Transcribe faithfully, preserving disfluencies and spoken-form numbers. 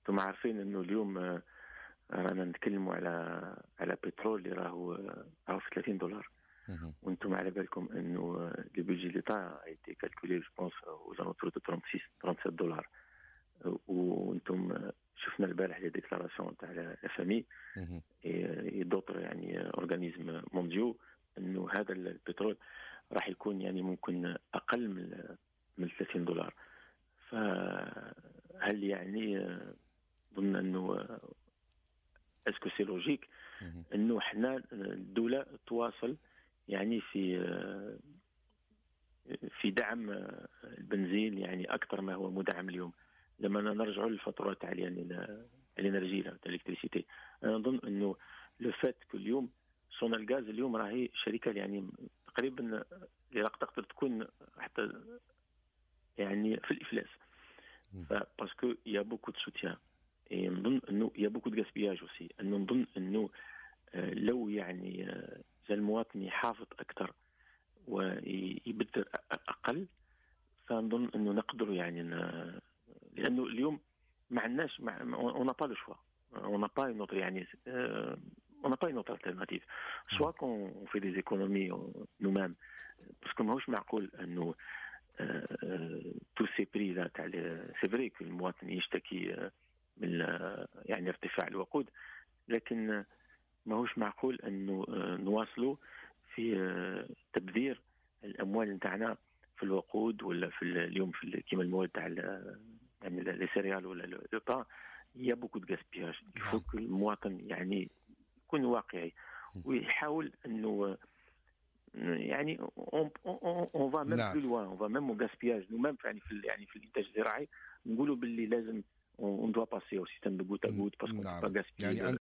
انتم عارفين انه اليوم آه، رانا نتكلموا على على بترول اللي راهو راهو في ثلاثين دولار. مهم. وانتم على بالكم انه لو بيجي ليطا ايتي كالكولي جو بونس وزانوترو دو ثلاثة وستين ثلاثة وثلاثين دولار. وانتم شفنا البارح لي ديكلاراسيون تاع الاف ام اي مهم. اي دوطر يعني اورغانيزم مونديو انه هذا البترول راح يكون يعني ممكن اقل من من ثلاثين دولار. فهل يعني ظن انه اسكو سي لوجيك مهم. انه احنا الدوله تواصل يعني في في دعم البنزين يعني اكثر ما هو مدعم اليوم. لما نرجعوا للفاتورات تاع الانرجي تاع الالكتريسيتي، انا نظن انه لو فات كل يوم صون الغاز اليوم راهي شركه يعني تقريبا اللي راح تقدر تكون حتى يعني في الافلاس. باسكو يا بوكو دو سوتيان اي نظن انه يا بوكو دو غاسبياج اوسي. انه نظن انه لو يعني جا المواطن يحافظ اكثر ويبذر اقل، فنظن انه نقدر يعني ن... لانه اليوم ما عندناش اون با لو شوا اون با نوتر يعني اون با نوتر التيرناتيف سوا كون في دي ايكونومي نو ميم. باسكو ماهوش معقول انه تو سي بري لا تاع سي فري كو المواطن يشتكي من يعني ارتفاع الوقود، لكن ماهوش معقول انه نواصلوا في تبذير الاموال نتاعنا في الوقود ولا في اليوم في كيما المواد تاع يعني لي سيريال ولا لو با. يا بوكو دو غاسبياج. يفوك المواطن يعني يكون واقعي ويحاول انه يعني اون اون فا ميم بلو لوان اون فا ميم او غاسبياج نو ميم يعني في يعني في الانتاج الزراعي نقولوا باللي لازم on doit passer au système de goutte à goutte parce qu'on ne peut pas gaspiller. يعني